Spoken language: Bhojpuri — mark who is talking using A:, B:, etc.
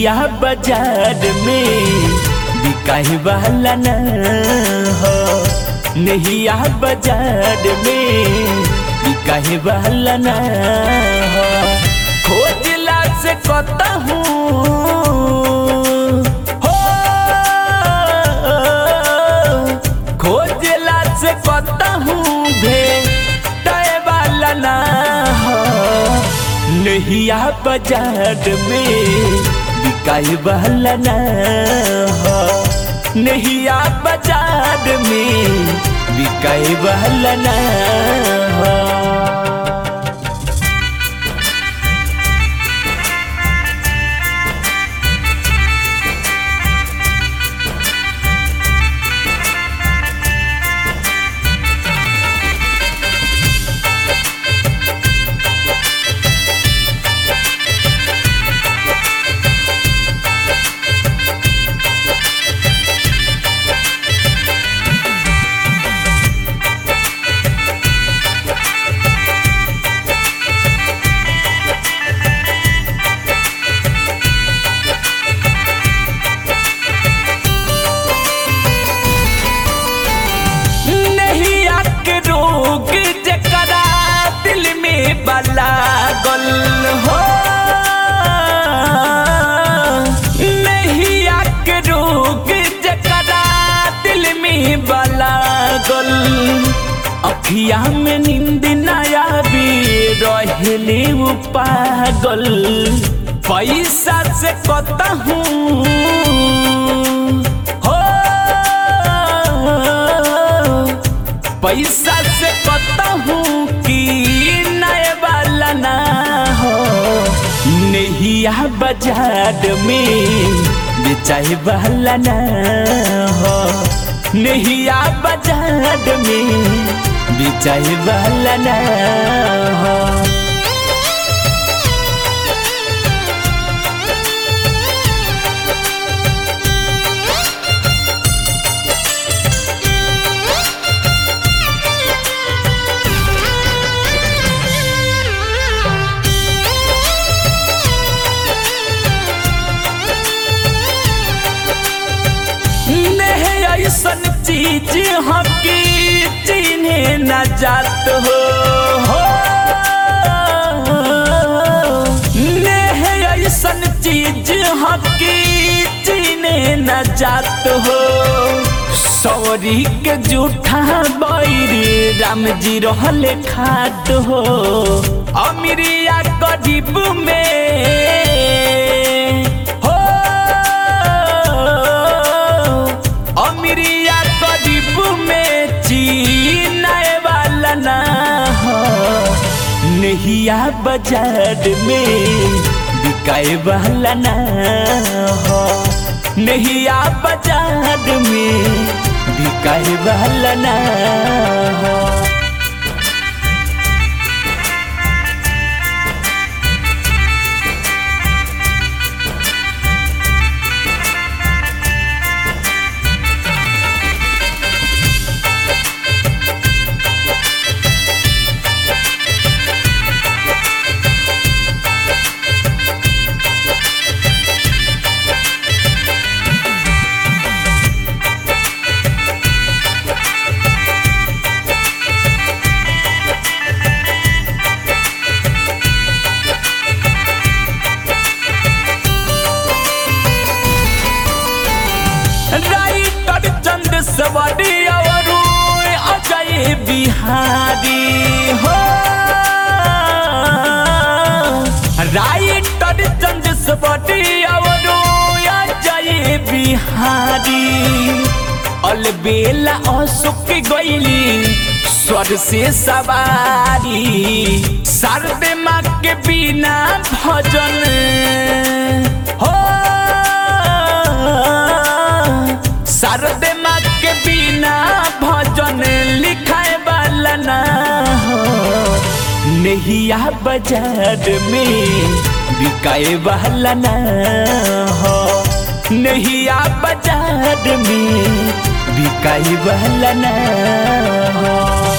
A: नहिया बाजार में बिकाए वाला न हो, नहिया बाजार में बिकाए वाला न हो। खोजला से कहूँ हो, खोजला से कहूँ भेटाए वाला न हो। नहिया बाजार में बिकाए वाला न हो, नहिया बाजार में बिकाए वाला न हो। लागल हो, नहिया के रोग जकरा दिल में लागल। अखिया में नींद न आवे रहले वो पागल। पैसा से कहूँ हो, पैसा से कहूँ कि ना हो। नहिया बाजार में बेचाए वाला न हो, नहिया बाजार में बेचाए वाला न हो। ऐसन चीज हकी चिन्हे न जात हो, नेह ऐसन चीज हकी चिन्हे न जात हो। सौरी के जूठा बैरी राम जी रहले खाट हो। अमीरिया गरीब में नहिया बाजार में बिकाए वाला न हो, नहिया बाजार में बिकाए वाला न हो। सवारी और अजय बिहारी हो, राइटर चंद सवारी और अजय बिहारी। अलबेला अशोक गईली स्वर से सवारी। शारदे माँ के बिना भजन हो, शारदे माँ के बिना भजन लिखाए वाला न हो। नहिया बाजार में बिकाए वाला न हो, नहिया बाजार में बिकाए वाला न हो।